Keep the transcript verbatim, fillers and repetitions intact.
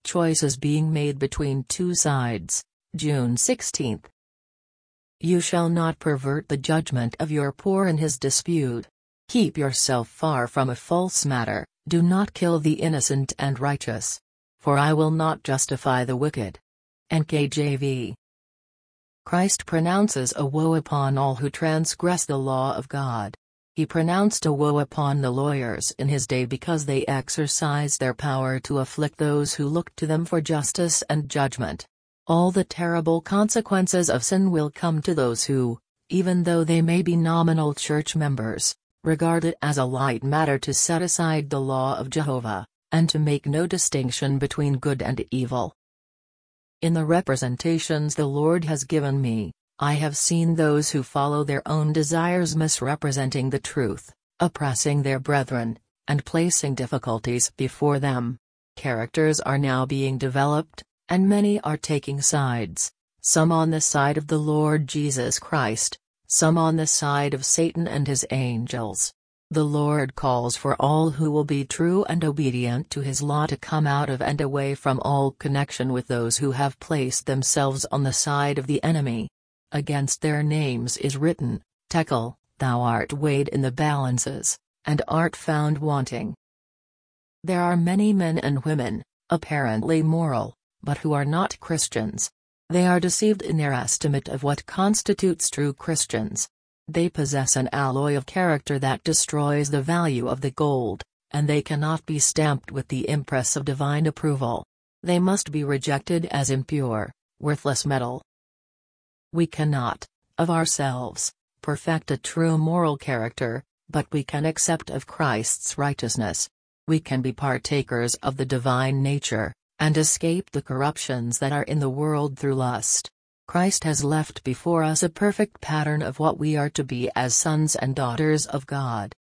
choices being made between two sides. June sixteenth. You shall not pervert the judgment of your poor in his dispute. Keep yourself far from a false matter, do not kill the innocent and righteous. For I will not justify the wicked. N K J V. Christ pronounces a woe upon all who transgress the law of God. He pronounced a woe upon the lawyers in his day because they exercised their power to afflict those who looked to them for justice and judgment. All the terrible consequences of sin will come to those who, even though they may be nominal church members, regard it as a light matter to set aside the law of Jehovah, and to make no distinction between good and evil. In the representations the Lord has given me, I have seen those who follow their own desires misrepresenting the truth, oppressing their brethren, and placing difficulties before them. Characters are now being developed, and many are taking sides, some on the side of the Lord Jesus Christ, some on the side of Satan and his angels. The Lord calls for all who will be true and obedient to his law to come out of and away from all connection with those who have placed themselves on the side of the enemy. Against their names is written, Tekel, thou art weighed in the balances, and art found wanting. There are many men and women, apparently moral, but who are not Christians. They are deceived in their estimate of what constitutes true Christians. They possess an alloy of character that destroys the value of the gold, and they cannot be stamped with the impress of divine approval. They must be rejected as impure, worthless metal. We cannot, of ourselves, perfect a true moral character, but we can accept of Christ's righteousness. We can be partakers of the divine nature, and escape the corruptions that are in the world through lust. Christ has left before us a perfect pattern of what we are to be as sons and daughters of God.